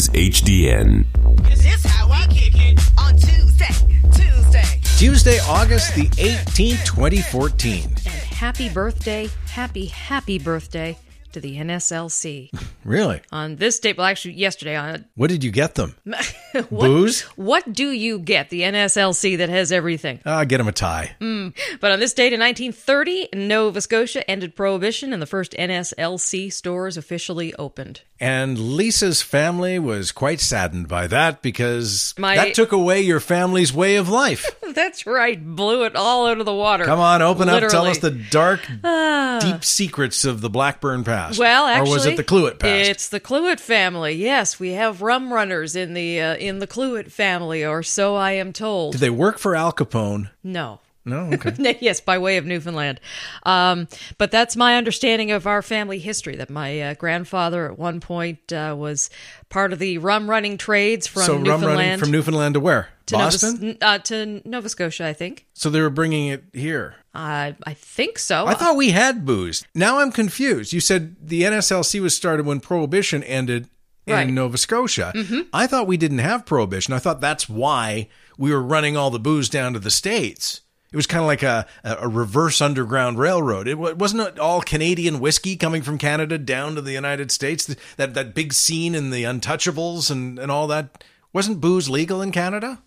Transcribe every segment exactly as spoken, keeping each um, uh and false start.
is H D N. Is this how I kick it on Tuesday, Tuesday? Tuesday, August the eighteenth, twenty fourteen. And happy birthday, happy, happy birthday to the N S L C. Really? On this date, well, actually, yesterday on... What did you get them? what, Booze? What do you get, the N S L C that has everything? Ah, get them a tie. Mm. But on this date in nineteen thirty, Nova Scotia ended Prohibition and the first N S L C stores officially opened. And Lisa's family was quite saddened by that because My- that took away your family's way of life. That's right, blew it all out of the water. Come on, open Literally. up, tell us the dark, Ah. deep secrets of the Blackburn past. Well, actually, or was it the Cluett past? It's the Cluett family. Yes, we have rum runners in the uh, in the Cluett family, or so I am told. Did they work for Al Capone? No. No? Okay. Yes, by way of Newfoundland. Um, but that's my understanding of our family history, that my uh, grandfather at one point uh, was part of the rum running trades from so rum Newfoundland. running from Newfoundland to where? to Boston? Nova, uh, to Nova Scotia, I think. So they were bringing it here. Uh, I think so. I thought we had booze. Now I'm confused. You said the N S L C was started when Prohibition ended in Right. Nova Scotia. Mm-hmm. I thought we didn't have Prohibition. I thought that's why we were running all the booze down to the States. It was kind of like a, a reverse underground railroad. It wasn't it all Canadian whiskey coming from Canada down to the United States. That that big scene in the Untouchables and, and all that. Wasn't booze legal in Canada?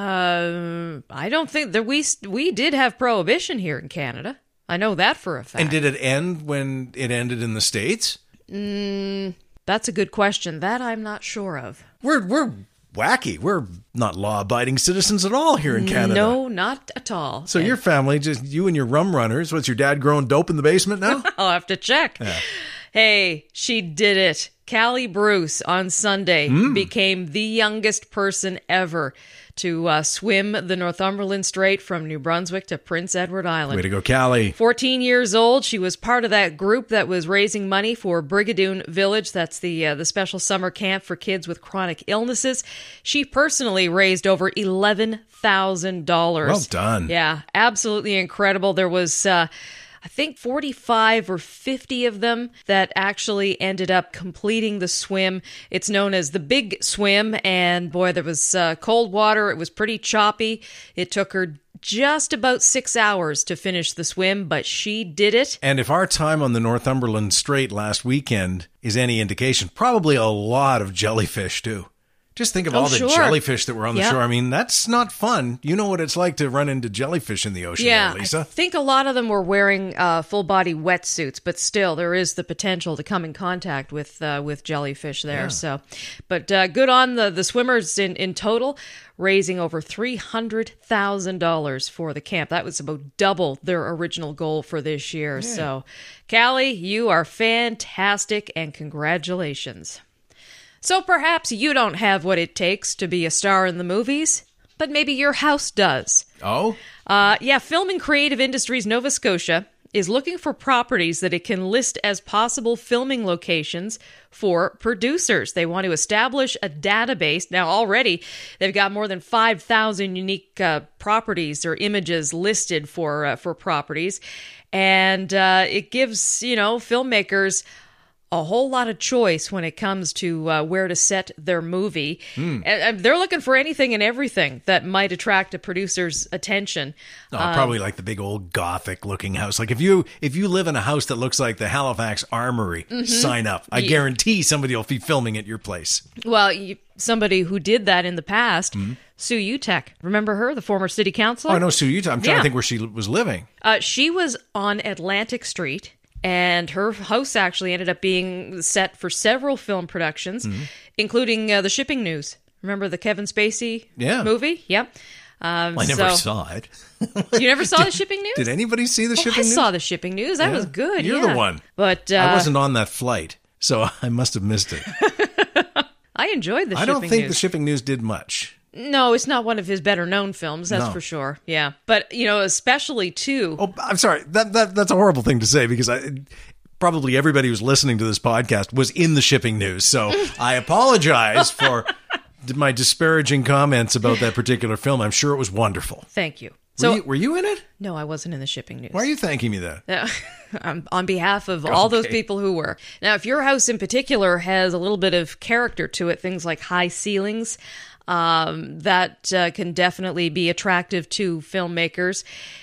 Uh, I don't think that we we did have Prohibition here in Canada. I know that for a fact. And did it end when it ended in the States? Mm, that's a good question. That I'm not sure of. We're we're wacky. We're not law-abiding citizens at all here in Canada. No, not at all. So And your family, just you and your rum runners, what's your dad growing dope in the basement now? I'll have to check. Yeah. Hey, she did it. Callie Bruce on Sunday Mm. became the youngest person ever to uh, swim the Northumberland Strait from New Brunswick to Prince Edward Island. Way to go, Callie. fourteen years old, she was part of that group that was raising money for Brigadoon Village. That's the uh, the special summer camp for kids with chronic illnesses. She personally raised over eleven thousand dollars. Well done. Yeah, absolutely incredible. There was... Uh, I think forty-five or fifty of them that actually ended up completing the swim. It's known as the Big Swim, and boy, there was uh, cold water. It was pretty choppy. It took her just about six hours to finish the swim, but she did it. And if our time on the Northumberland Strait last weekend is any indication, probably a lot of jellyfish too. Just think of Oh, all the sure. jellyfish that were on the Yep. shore. I mean, that's not fun. You know what it's like to run into jellyfish in the ocean, Yeah, there, Lisa. I think a lot of them were wearing uh, full-body wetsuits, but still, there is the potential to come in contact with uh, with jellyfish there. Yeah. So, but uh, good on the the swimmers in, in total, raising over three hundred thousand dollars for the camp. That was about double their original goal for this year. So, Callie, you are fantastic, and congratulations. So perhaps you don't have what it takes to be a star in the movies, but maybe your house does. Oh? Uh, yeah, Film and Creative Industries Nova Scotia is looking for properties that it can list as possible filming locations for producers. They want to establish a database. Now, already, they've got more than five thousand unique uh, properties or images listed for uh, for properties. And uh, it gives, you know, filmmakers a whole lot of choice when it comes to uh, where to set their movie. Mm. And, and they're looking for anything and everything that might attract a producer's attention. Oh, Um, probably like the big old gothic looking house. Like if you if you live in a house that looks like the Halifax Armory, sign up. I Yeah. guarantee somebody will be filming at your place. Well, you, somebody who did that in the past, Sue Utek. Remember her, the former city councilor? Oh, I know Sue Utah. I'm trying Yeah. to think where she was living. Uh, she was on Atlantic Street, and her house actually ended up being set for several film productions, including uh, The Shipping News. Remember the Kevin Spacey Yeah. movie? Yep. Um, I never so- saw it. You never saw The Shipping News? Did anybody see the Oh, shipping I news? saw The Shipping News. That Yeah. was good. You're yeah. the one. But uh, I wasn't on that flight, so I must have missed it. I enjoyed The I Shipping don't think News. the shipping news did much. No, it's not one of his better known films, that's No. for sure. Yeah. But, you know, especially too. Oh, I'm sorry. That that that's a horrible thing to say because I probably everybody who's listening to this podcast was in the shipping news. So I apologize for my disparaging comments about that particular film. I'm sure it was wonderful. Thank you. So- were, you, were you in it? No, I wasn't in the shipping news. Why are you thanking me then? Yeah, um, on behalf of all those Okay. people who were. Now, if your house in particular has a little bit of character to it, things like high ceilings, um, that uh, can definitely be attractive to filmmakers.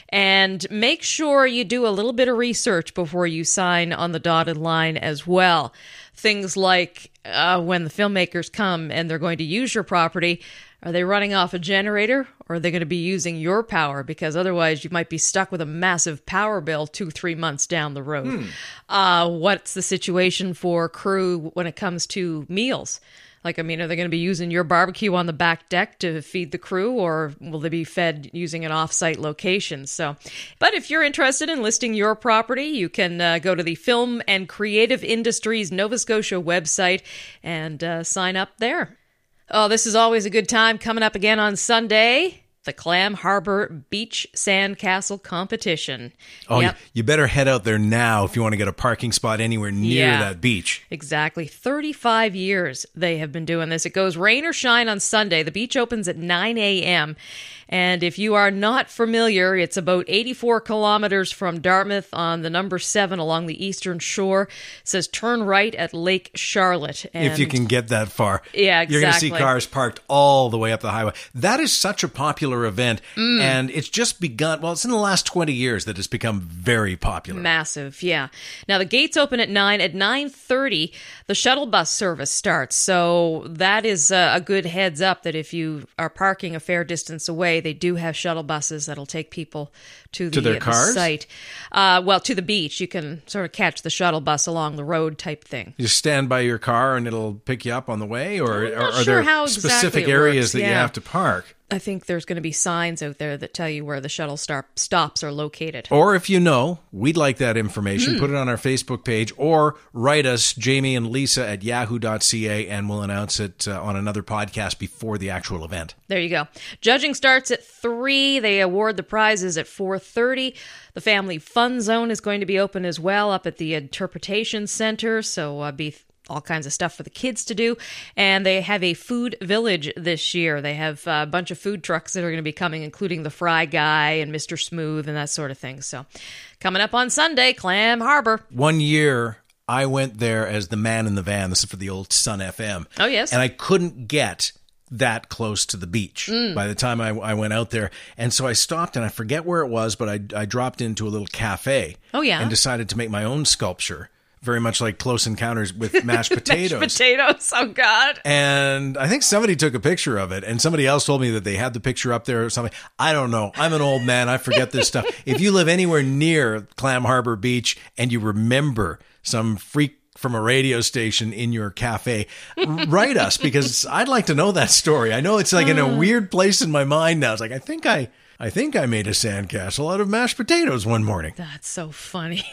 And make sure you do a little bit of research before you sign on the dotted line as well. Things like uh, when the filmmakers come and they're going to use your property, are they running off a generator or are they going to be using your power? Because otherwise you might be stuck with a massive power bill two, three months down the road. Hmm. Uh, what's the situation for crew when it comes to meals? Like, I mean, are they going to be using your barbecue on the back deck to feed the crew, or will they be fed using an off-site location? So, but if you're interested in listing your property, you can uh, go to the Film and Creative Industries Nova Scotia website and uh, sign up there. Oh, this is always a good time. Coming up again on Sunday, the Clam Harbor Beach Sandcastle Competition. Oh, Yep. you, you better head out there now if you want to get a parking spot anywhere near Yeah. that beach. Exactly. thirty-five years they have been doing this. It goes rain or shine on Sunday. The beach opens at nine a.m. And if you are not familiar, it's about eighty-four kilometers from Dartmouth on the number seven along the eastern shore. It says turn right at Lake Charlotte. And If you can get that far. Yeah, You're going to see exactly. cars parked all the way up the highway. That is such a popular event. Mm. And it's just begun. Well, it's in the last twenty years that it's become very popular. Massive, yeah. Now, the gates open at nine. At nine thirty, the shuttle bus service starts. So that is a, a good heads up that if you are parking a fair distance away, they do have shuttle buses that'll take people to the, To their the cars? site. Uh, well, to the beach. You can sort of catch the shuttle bus along the road type thing. You stand by your car and it'll pick you up on the way? Or, I'm or not are sure there how exactly specific it areas works, that you yeah. have to park? I think there's going to be signs out there that tell you where the shuttle stop, stops are located. Or if you know, we'd like that Hmm. information. Put it on our Facebook page or write us, Jamie and Lisa at yahoo dot c a, and we'll announce it uh, on another podcast before the actual event. There you go. Judging starts at three. They award the prizes at four thirty. The Family Fun Zone is going to be open as well up at the Interpretation Center, so uh, be all kinds of stuff for the kids to do. And they have a food village this year. They have a bunch of food trucks that are going to be coming, including the Fry Guy and Mister Smooth and that sort of thing. So coming up on Sunday, Clam Harbor. One year, I went there as the man in the van. This is for the old Sun F M. Oh, yes. And I couldn't get that close to the beach Mm. by the time I, I went out there. And so I stopped, and I forget where it was, but I, I dropped into a little cafe. Oh, yeah? And decided to make my own sculpture, very much like Close Encounters with mashed potatoes. Mashed potatoes. Oh, God. And I think somebody took a picture of it, and somebody else told me that they had the picture up there or something. I don't know. I'm an old man. I forget this stuff. If you live anywhere near Clam Harbor Beach and you remember some freak from a radio station in your cafe, write us, because I'd like to know that story. I know it's like in a weird place in my mind now. It's like, I think I, I think I made a sandcastle out of mashed potatoes one morning. That's so funny.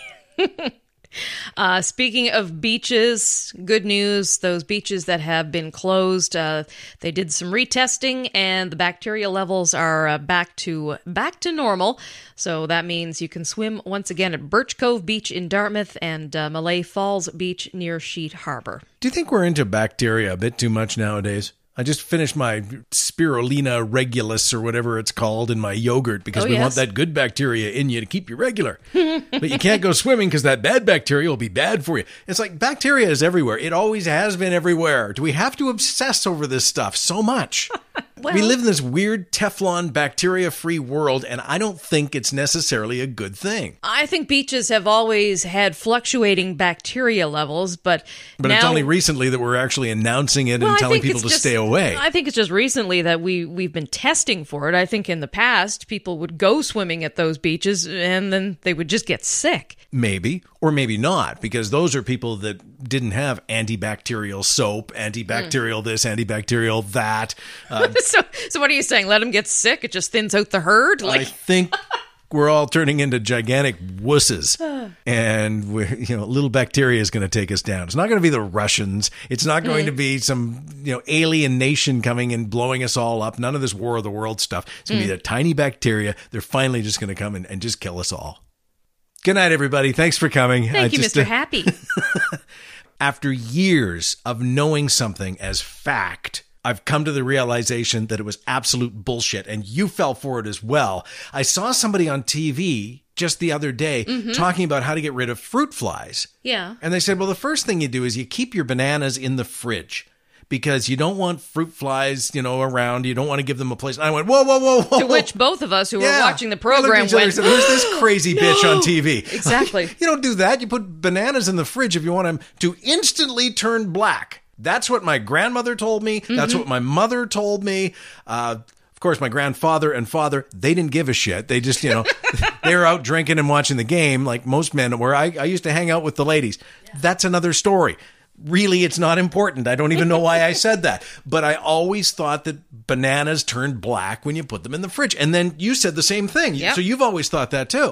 Uh, speaking of beaches, good news, those beaches that have been closed, uh, they did some retesting and the bacteria levels are uh, back to back to normal. So that means you can swim once again at Birch Cove Beach in Dartmouth and uh, Malay Falls Beach near Sheet Harbor. Do you think we're into bacteria a bit too much nowadays? I just finished my spirulina regulus or whatever it's called in my yogurt because Oh, we yes. want that good bacteria in you to keep you regular. But you can't go swimming because that bad bacteria will be bad for you. It's like bacteria is everywhere. It always has been everywhere. Do we have to obsess over this stuff so much? Well- we live in this weird Teflon bacteria-free world, and I don't think it's necessarily a good thing. I think beaches have always had fluctuating bacteria levels, but But now, it's only recently that we're actually announcing it Well, and I telling think people it's to just- stay away. I think it's just recently that we, we've been testing for it. I think in the past, people would go swimming at those beaches and then they would just get sick. Maybe, or maybe not, because those are people that didn't have antibacterial soap, antibacterial this, antibacterial that. Uh, So, so what are you saying? Let them get sick? It just thins out the herd? I Like, think we're all turning into gigantic wusses, and we're, you know, little bacteria is going to take us down. It's not going to be the Russians. It's not going to be some, you know, alien nation coming and blowing us all up. None of this War of the World stuff. It's going to be the tiny bacteria. They're finally just going to come and, and just kill us all. Good night, everybody. Thanks for coming. thank I you, just, Mister uh, Happy. After years of knowing something as fact, I've come to the realization that it was absolute bullshit, and you fell for it as well. I saw somebody on T V just the other day mm-hmm. talking about how to get rid of fruit flies. Yeah. And they said, well, the first thing you do is you keep your bananas in the fridge because you don't want fruit flies, you know, around. You don't want to give them a place. And I went, whoa, whoa, whoa, whoa. To which both of us who yeah. were watching the program we went, said, who's this crazy no. bitch on T V? Exactly. You don't do that. You put bananas in the fridge if you want them to instantly turn black. That's what my grandmother told me. Mm-hmm. That's what my mother told me. Uh, Of course, my grandfather and father, they didn't give a shit. They just, you know, they were out drinking and watching the game like most men were. I, I used to hang out with the ladies. Yeah. That's another story. Really, it's not important. I don't even know why I said that. But I always thought that bananas turned black when you put them in the fridge. And then you said the same thing. Yep. So you've always thought that too.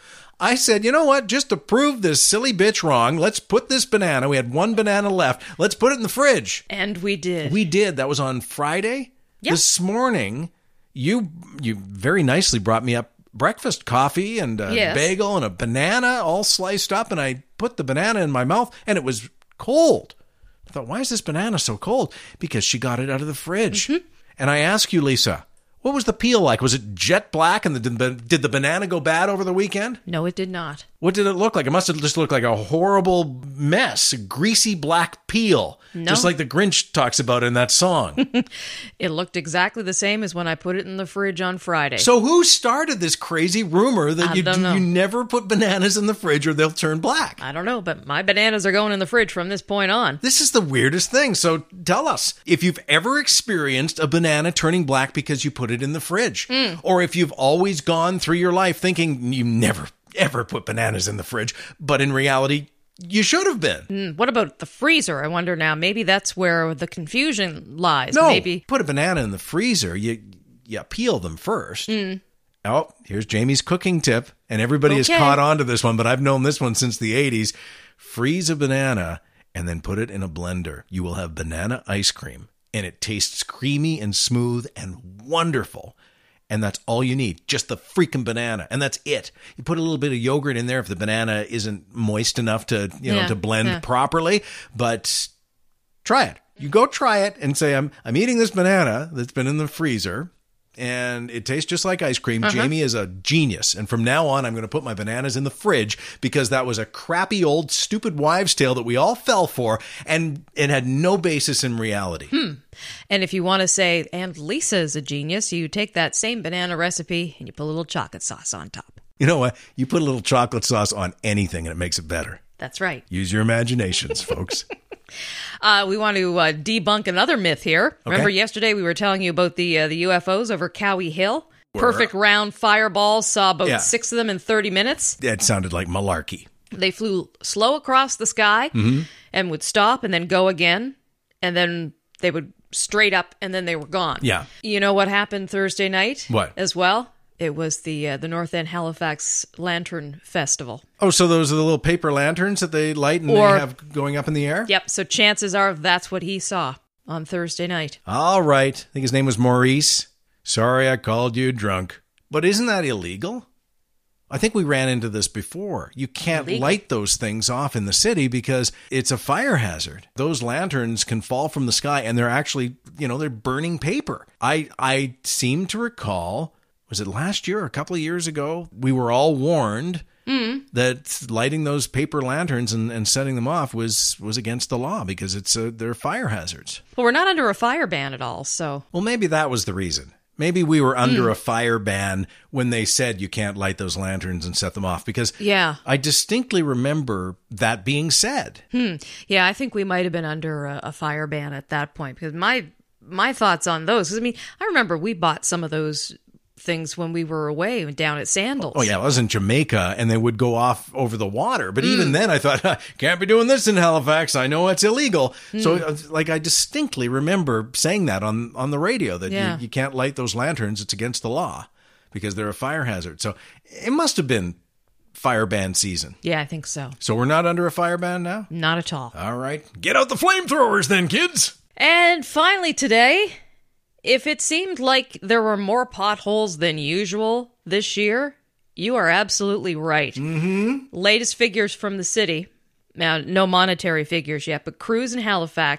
I said, you know what? Just to prove this silly bitch wrong, let's put this banana. We had one banana left. Let's put it in the fridge. And we did. We did. That was on Friday. Yep. This morning, you you very nicely brought me up breakfast coffee and a yes. bagel and a banana all sliced up, and I put the banana in my mouth, and it was cold. I thought, why is this banana so cold? Because she got it out of the fridge. Mm-hmm. And I ask you, Lisa, what was the peel like? Was it jet black, and the, did the banana go bad over the weekend? No, it did not. What did it look like? It must have just looked like a horrible mess, a greasy black peel, no. just like the Grinch talks about in that song. It looked exactly the same as when I put it in the fridge on Friday. So who started this crazy rumor that I you don't know. you never put bananas in the fridge or they'll turn black? I don't know, but my bananas are going in the fridge from this point on. This is the weirdest thing. So tell us, if you've ever experienced a banana turning black because you put it in the fridge, mm. or if you've always gone through your life thinking you never ever put bananas in the fridge, but in reality, you should have been. Mm, what about the freezer? I wonder now. Maybe that's where the confusion lies. No, Maybe put a banana in the freezer. You you peel them first. Mm. Oh, here's Jamie's cooking tip, and everybody okay. has caught on to this one, but I've known this one since the eighties. Freeze a banana and then put it in a blender. You will have banana ice cream, and it tastes creamy and smooth and wonderful. And that's all you need, just the freaking banana. And that's it. You put a little bit of yogurt in there if the banana isn't moist enough to, you know, yeah, to blend yeah. properly. But try it. You go try it and say, I'm I'm eating this banana that's been in the freezer, and it tastes just like ice cream. Uh-huh. Jamie is a genius. And from now on, I'm going to put my bananas in the fridge because that was a crappy old stupid wives' tale that we all fell for, and it had no basis in reality. Hmm. And if you want to say, and Lisa is a genius, you take that same banana recipe and you put a little chocolate sauce on top. You know what? You put a little chocolate sauce on anything and it makes it better. That's right. Use your imaginations, folks. Uh, we want to uh, debunk another myth here. Okay. Remember yesterday we were telling you about the uh, the U F Os over Cowie Hill? Where? Perfect round fireballs, saw about yeah. six of them in thirty minutes. It sounded like malarkey. They flew slow across the sky mm-hmm. and would stop and then go again. And then they would straight up and then they were gone. Yeah. You know what happened Thursday night? What? As well? It was the uh, the North End Halifax Lantern Festival. Oh, so those are the little paper lanterns that they light and or, they have going up in the air? Yep. So chances are that's what he saw on Thursday night. All right. I think his name was Maurice. Sorry I called you drunk. But isn't that illegal? I think we ran into this before. You can't illegal. light those things off in the city because it's a fire hazard. Those lanterns can fall from the sky and they're actually, you know, they're burning paper. I I seem to recall... Was it last year or a couple of years ago? We were all warned mm. that lighting those paper lanterns and, and setting them off was, was against the law because it's a, they're fire hazards. Well, we're not under a fire ban at all, so... Well, maybe that was the reason. Maybe we were under mm. a fire ban when they said you can't light those lanterns and set them off because yeah. I distinctly remember that being said. Hmm. Yeah, I think we might have been under a, a fire ban at that point because my my thoughts on those... Because, I mean, I remember we bought some of those... things when we were away down at Sandals. Oh, yeah. I was in Jamaica and they would go off over the water. But mm. even then I thought, can't be doing this in Halifax. I know it's illegal. Mm. So like I distinctly remember saying that on, on the radio that yeah. you, you can't light those lanterns. It's against the law because they're a fire hazard. So it must have been fire ban season. Yeah, I think so. So we're not under a fire ban now? Not at all. All right. Get out the flamethrowers then, kids. And finally today... If it seemed like there were more potholes than usual this year, you are absolutely right. Mm-hmm. Latest figures from the city, now no monetary figures yet, but crews in Halifax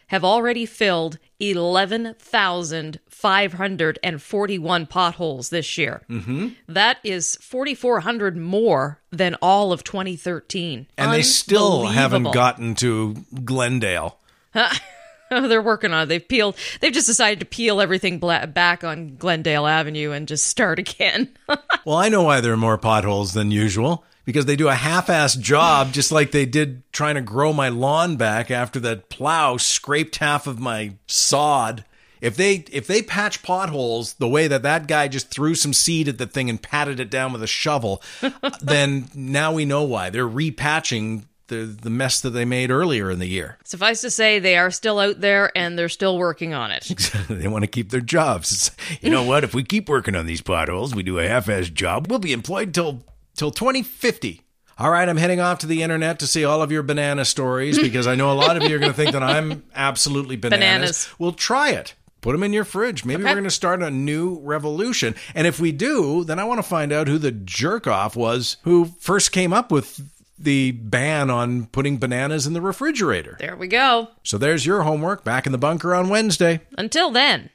have already filled eleven thousand five hundred forty-one potholes this year. Mm-hmm. That is four thousand four hundred more than all of twenty thirteen. And they still haven't gotten to Glendale. Oh, they're working on it. They've peeled. They've just decided to peel everything bla- back on Glendale Avenue and just start again. Well, I know why there are more potholes than usual. Because they do a half-assed job, just like they did trying to grow my lawn back after that plow scraped half of my sod. If they if they patch potholes the way that that guy just threw some seed at the thing and patted it down with a shovel, then now we know why. They're repatching the the mess that they made earlier in the year. Suffice to say, they are still out there and they're still working on it. Exactly. They want to keep their jobs. It's, you know what? If we keep working on these potholes, we do a half-assed job, we'll be employed till... Till twenty fifty. All right, I'm heading off to the internet to see all of your banana stories because I know a lot of you are going to think that I'm absolutely bananas. Bananas. Well, try it. Put them in your fridge. Maybe Okay. we're going to start a new revolution. And if we do, then I want to find out who the jerk-off was who first came up with the ban on putting bananas in the refrigerator. There we go. So there's your homework. Back in the bunker on Wednesday. Until then.